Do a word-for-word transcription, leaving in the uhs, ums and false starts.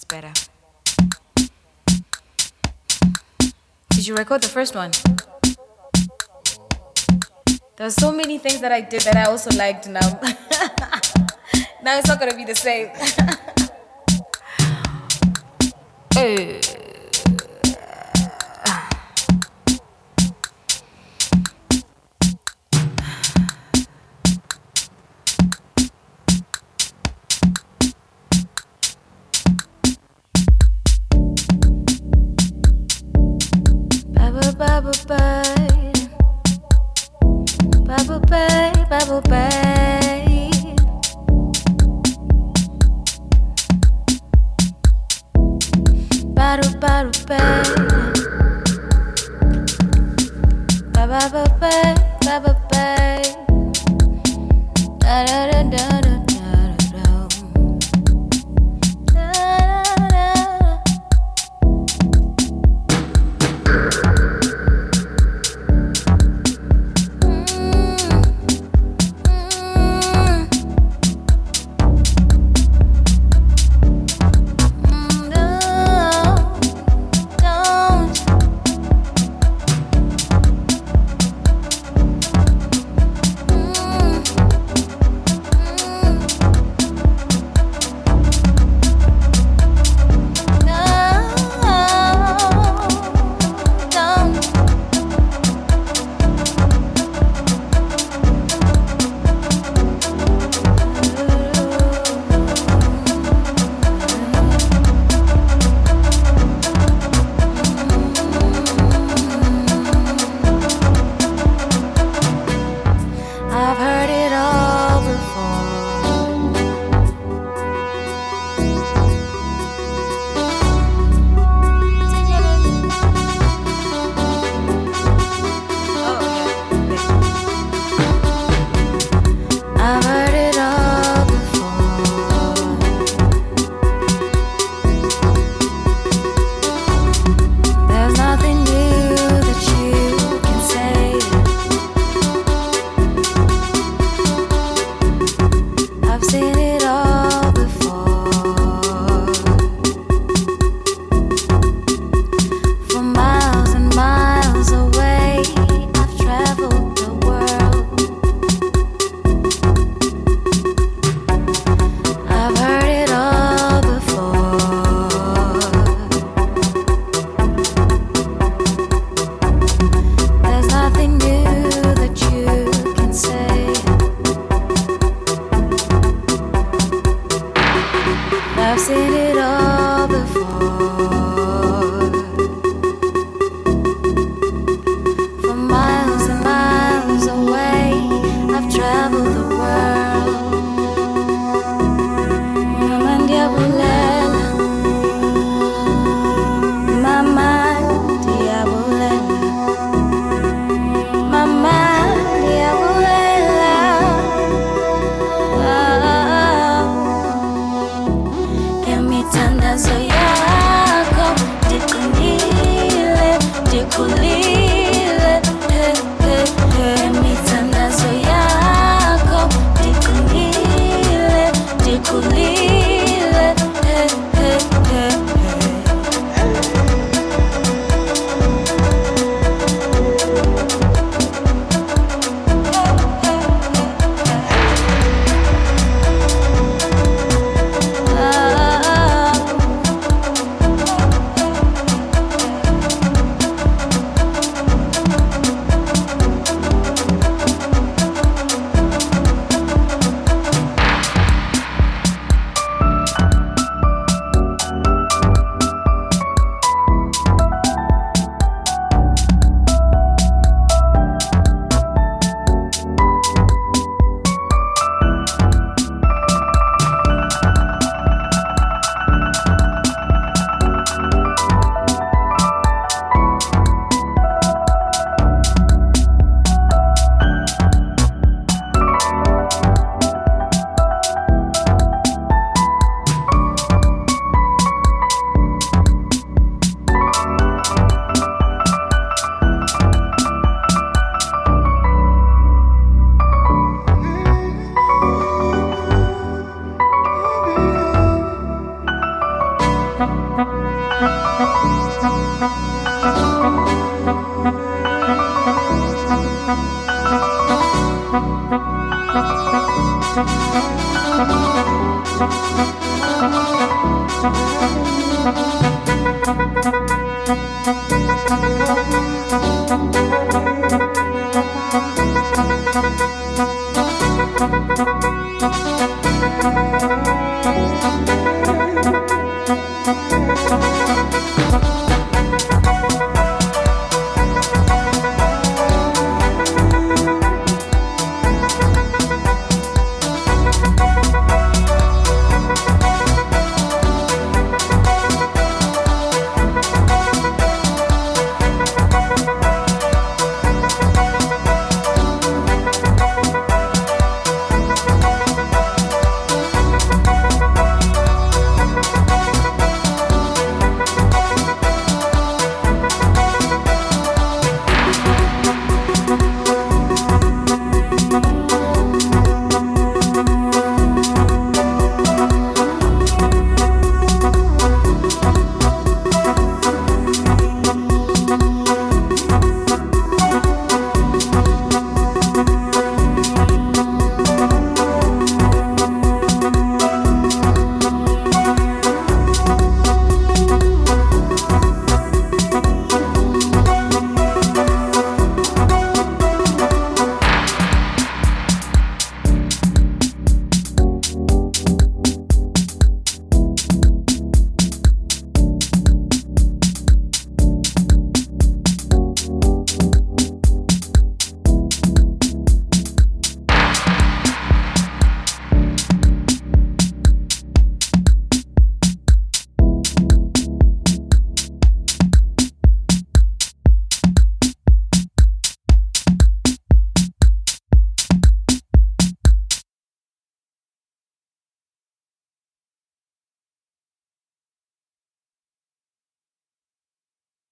better. Did you record the first one? There are so many things that I did that I also liked now. Now it's not gonna be the same. Hey. Bubble bye, bubble bye, bubble bye. Bottle, bottle, bye. Bubble bye, bubble bye. Da da da da da da da. Da da da. I've heard it all before. I've heard it all before. There's nothing new that you can say. I've seen it all before. For miles and miles away, I've traveled the world. I've heard it all before. There's nothing new that you can say. I've seen it all before. From miles and miles away, I've traveled the world. Mama diabolela, mama diabolela, mama diabolela. Mitandazo yako dikulile, dikulile, he he he. Mitandazo yako dikulile, dikulile, he he he. Thank you.